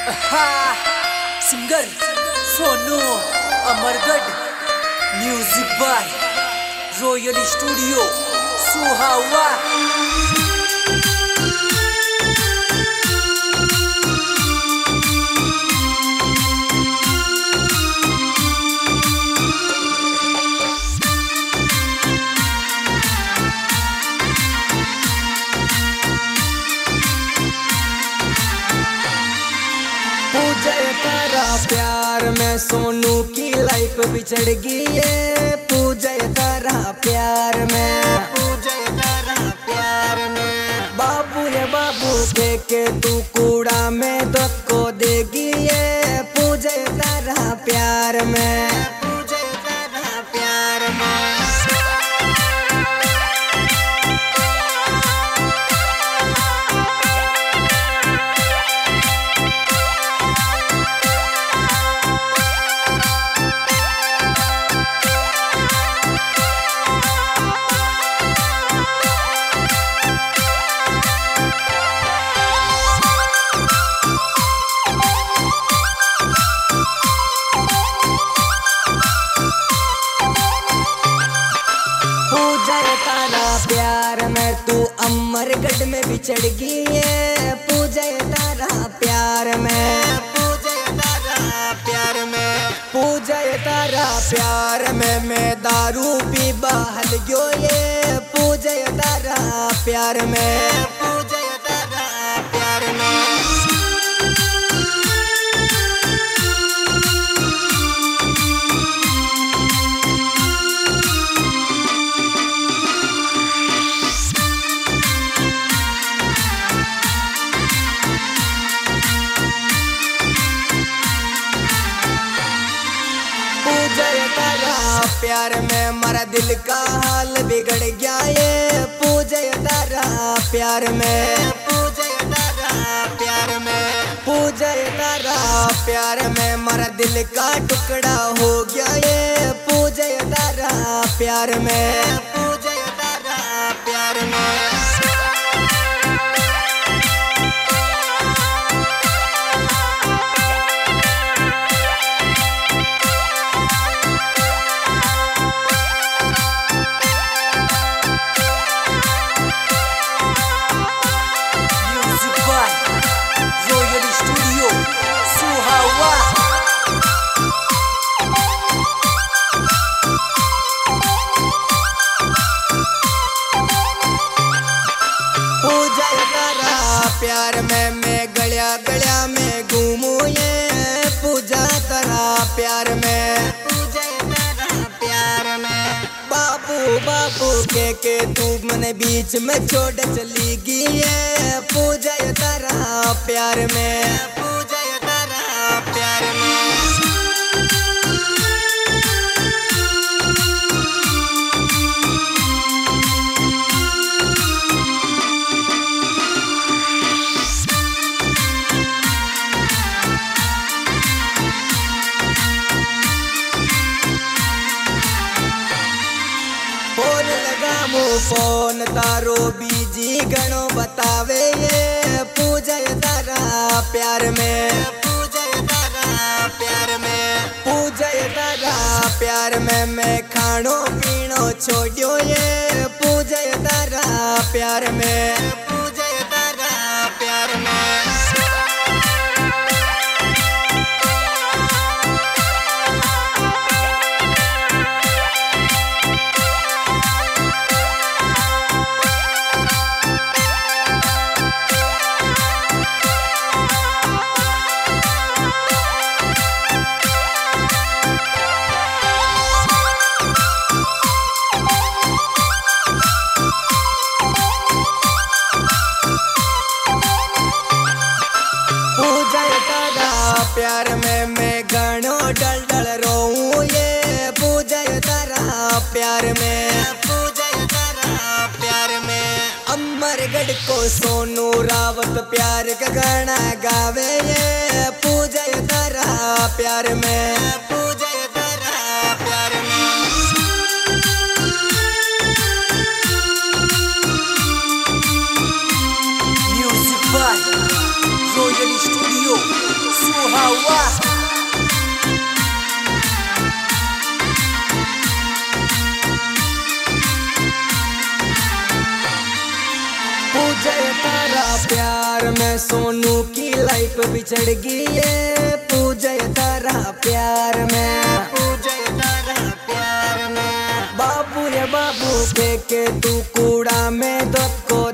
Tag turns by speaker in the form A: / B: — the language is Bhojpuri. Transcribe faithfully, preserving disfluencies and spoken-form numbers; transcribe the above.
A: Singer Sonu Amargarh, music by royal studio Suhawa.
B: Puja Tara प्यार में सोनू की लाइफ बिछड़ गई है। पूजा तारा प्यार में, पूजा तारा प्यार में बाबू ये बाबू के के तू कूड़ा में धक्को देगी है। पूजा तारा प्यार में, पूजा तारा प्यार में प्यार में तू अमरगढ़ में बिछड़ गई है। पूजा तारा प्यार में, पूजा तारा प्यार में पूजा तारा प्यार में मैं दारू पी बहल गयो ये। पूजा तारा प्यार में, पूजा तारा प्यार में प्यार में मारा दिल का हाल बिगड़ गया ये। पूजा तारा प्यार में, पूजा तारा प्यार में पूजा तारा प्यार में मारा दिल का टुकड़ा हो गया ये। पूजा तारा प्यार में, पूजा तारा प्यार में प्यार में मैं गलिया गलिया में घूमूं ये। पूजा तारा प्यार में, पूजा तारा प्यार में बाबू बाबू के के तू मने बीच में छोड़ चली गई है। पूजा तारा प्यार में, पूजा तारा प्यार में फोन तारो बीजी गणो बतावे ये। पूजा तारा प्यार में, पूजा तारा प्यार में पूजा तारा प्यार में मैं खानो पीनो छोड़ियो ये। पूजा तारा प्यार में, पूजा तारा प्यार में प्यार में मैं गणो डल डल रोऊं ये। पूजा तारा प्यार में, पूजा तारा प्यार में अमरगढ़ को सोनू रावत प्यार का गाना गावे ये। पूजा तारा प्यार में, पूजा तारा प्यार में
A: म्यूजिक बाय रॉयल स्टूडियो
B: प्यार में सोनू की लाइफ बिछड़ गई है पूजा तारा प्यार में पूजा तारा प्यार में बाबू रे बाबू फेंके तू कूड़ा में दत को